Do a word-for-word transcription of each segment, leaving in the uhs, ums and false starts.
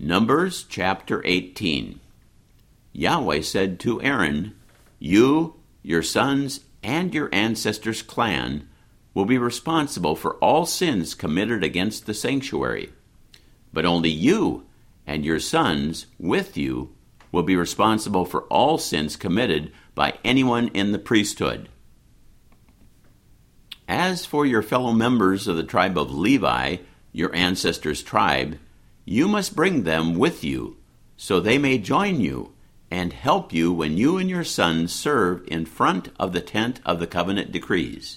Numbers chapter eighteen. Yahweh said to Aaron, "You, your sons, and your ancestors' clan will be responsible for all sins committed against the sanctuary. But only you and your sons with you will be responsible for all sins committed by anyone in the priesthood. As for your fellow members of the tribe of Levi, your ancestors' tribe, you must bring them with you, so they may join you and help you when you and your sons serve in front of the tent of the covenant decrees.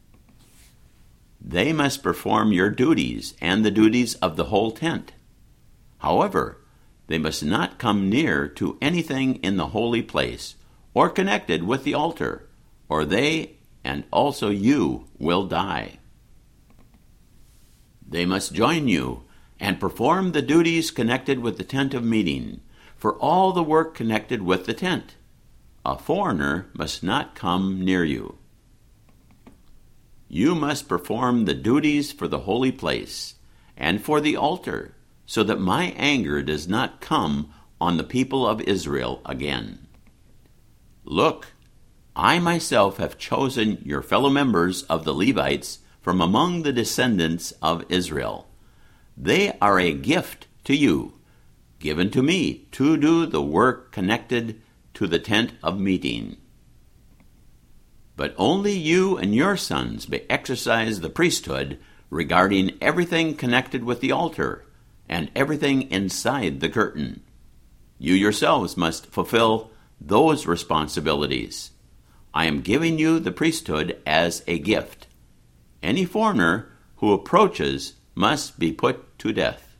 They must perform your duties and the duties of the whole tent. However, they must not come near to anything in the holy place or connected with the altar, or they and also you will die. They must join you and perform the duties connected with the tent of meeting, for all the work connected with the tent. A foreigner must not come near you. You must perform the duties for the holy place and for the altar, so that my anger does not come on the people of Israel again. Look, I myself have chosen your fellow members of the Levites from among the descendants of Israel. They are a gift to you, given to me to do the work connected to the tent of meeting. But only you and your sons may exercise the priesthood regarding everything connected with the altar and everything inside the curtain. You yourselves must fulfill those responsibilities. I am giving you the priesthood as a gift. Any foreigner who approaches must be put to death."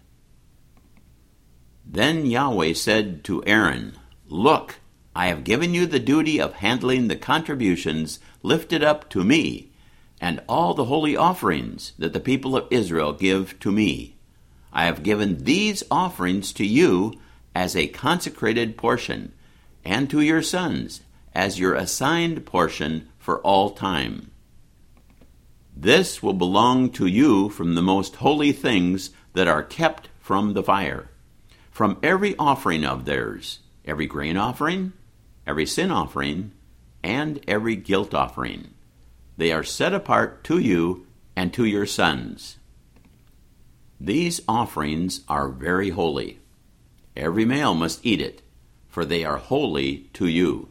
Then Yahweh said to Aaron, "Look, I have given you the duty of handling the contributions lifted up to me, and all the holy offerings that the people of Israel give to me. I have given these offerings to you as a consecrated portion, and to your sons as your assigned portion for all time. This will belong to you from the most holy things that are kept from the fire, from every offering of theirs, every grain offering, every sin offering, and every guilt offering. They are set apart to you and to your sons. These offerings are very holy. Every male must eat it, for they are holy to you.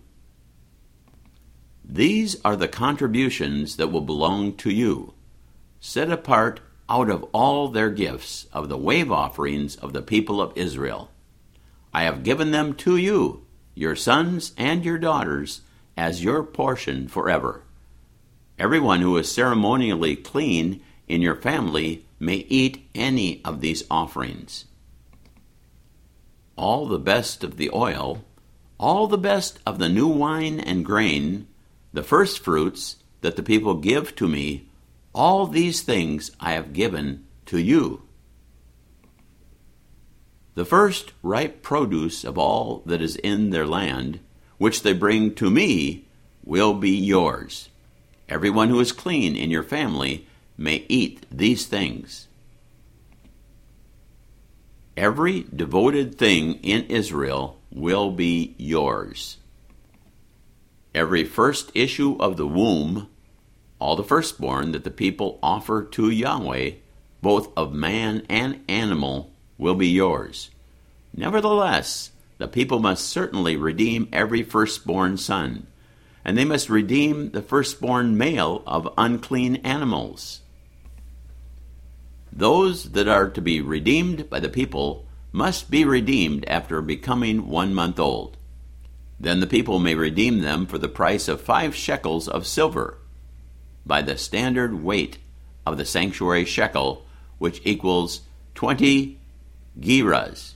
These are the contributions that will belong to you, set apart out of all their gifts of the wave offerings of the people of Israel. I have given them to you, your sons and your daughters, as your portion forever. Everyone who is ceremonially clean in your family may eat any of these offerings. All the best of the oil, all the best of the new wine and grain, the first fruits that the people give to me, all these things I have given to you. The first ripe produce of all that is in their land, which they bring to me, will be yours. Everyone who is clean in your family may eat these things. Every devoted thing in Israel will be yours. Every first issue of the womb, all the firstborn that the people offer to Yahweh, both of man and animal, will be yours. Nevertheless, the people must certainly redeem every firstborn son, and they must redeem the firstborn male of unclean animals. Those that are to be redeemed by the people must be redeemed after becoming one month old. Then the people may redeem them for the price of five shekels of silver, by the standard weight of the sanctuary shekel, which equals twenty gerahs.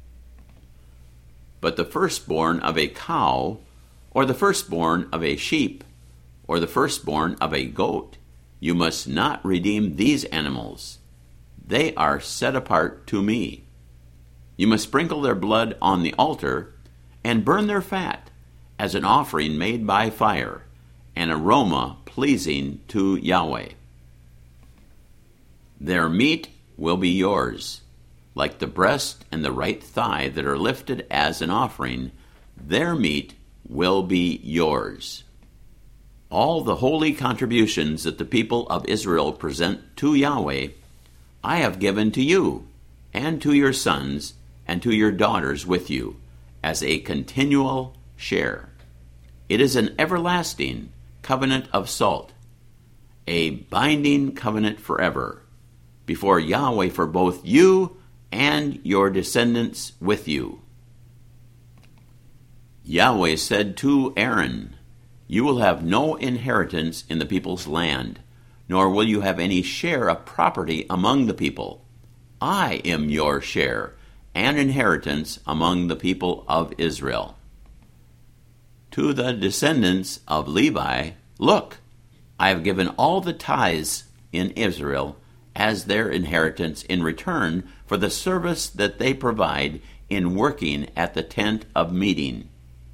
But the firstborn of a cow, or the firstborn of a sheep, or the firstborn of a goat, you must not redeem these animals. They are set apart to me. You must sprinkle their blood on the altar and burn their fat as an offering made by fire, an aroma pleasing to Yahweh. Their meat will be yours. like the breast and the right thigh that are lifted as an offering, their meat will be yours. All the holy contributions that the people of Israel present to Yahweh, I have given to you, and to your sons, and to your daughters with you, as a continual share. It is an everlasting covenant of salt, a binding covenant forever, before Yahweh for both you and your descendants with you. Yahweh said to Aaron, "You will have no inheritance in the people's land, nor will you have any share of property among the people. I am your share and inheritance among the people of Israel." To the descendants of Levi, look, I have given all the tithes in Israel as their inheritance in return for the service that they provide in working at the tent of meeting.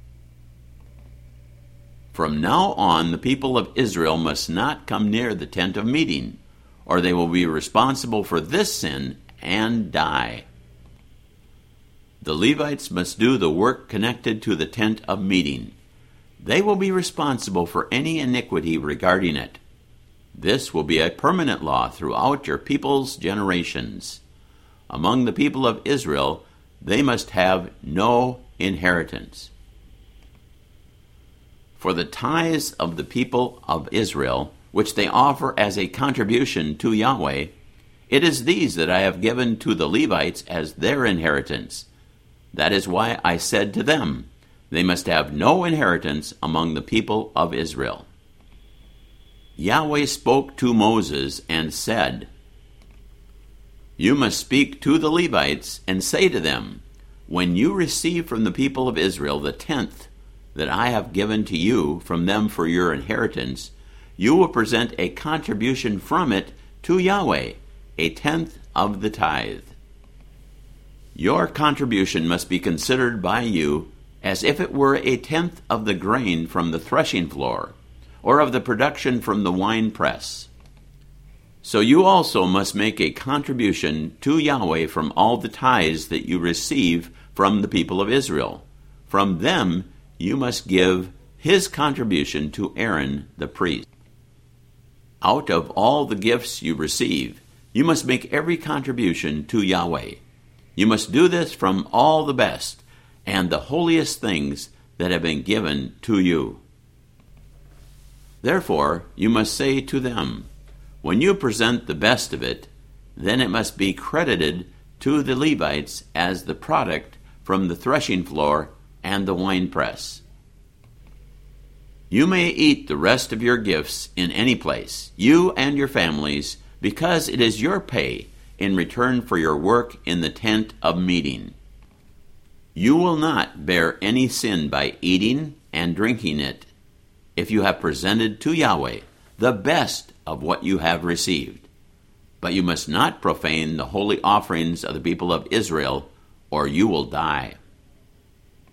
From now on, the people of Israel must not come near the tent of meeting, or they will be responsible for this sin and die. The Levites must do the work connected to the tent of meeting. They will be responsible for any iniquity regarding it. This will be a permanent law throughout your people's generations. Among the people of Israel, they must have no inheritance. For the tithes of the people of Israel, which they offer as a contribution to Yahweh, it is these that I have given to the Levites as their inheritance. That is why I said to them, they must have no inheritance among the people of Israel. Yahweh spoke to Moses and said, "You must speak to the Levites and say to them, when you receive from the people of Israel the tenth that I have given to you from them for your inheritance, you will present a contribution from it to Yahweh, a tenth of the tithe. Your contribution must be considered by you as if it were a tenth of the grain from the threshing floor, or of the production from the wine press. So you also must make a contribution to Yahweh from all the tithes that you receive from the people of Israel. From them you must give his contribution to Aaron the priest. Out of all the gifts you receive, you must make every contribution to Yahweh. You must do this from all the best and the holiest things that have been given to you. Therefore, you must say to them, when you present the best of it, then it must be credited to the Levites as the product from the threshing floor and the winepress. You may eat the rest of your gifts in any place, you and your families, because it is your pay in return for your work in the tent of meeting. You will not bear any sin by eating and drinking it, if you have presented to Yahweh the best of what you have received. But you must not profane the holy offerings of the people of Israel, or you will die.